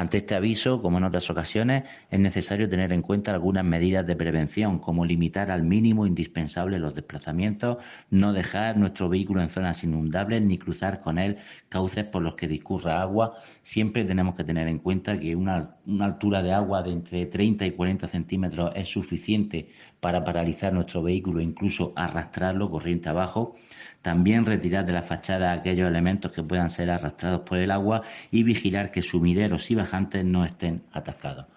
Ante este aviso, como en otras ocasiones, es necesario tener en cuenta algunas medidas de prevención, como limitar al mínimo indispensable los desplazamientos, no dejar nuestro vehículo en zonas inundables ni cruzar con él cauces por los que discurra agua. Siempre tenemos que tener en cuenta que una altura de agua de entre 30 y 40 centímetros es suficiente para paralizar nuestro vehículo e incluso arrastrarlo corriente abajo. También retirar de la fachada aquellos elementos que puedan ser arrastrados por el agua y vigilar que sumideros y bajantes no estén atascados.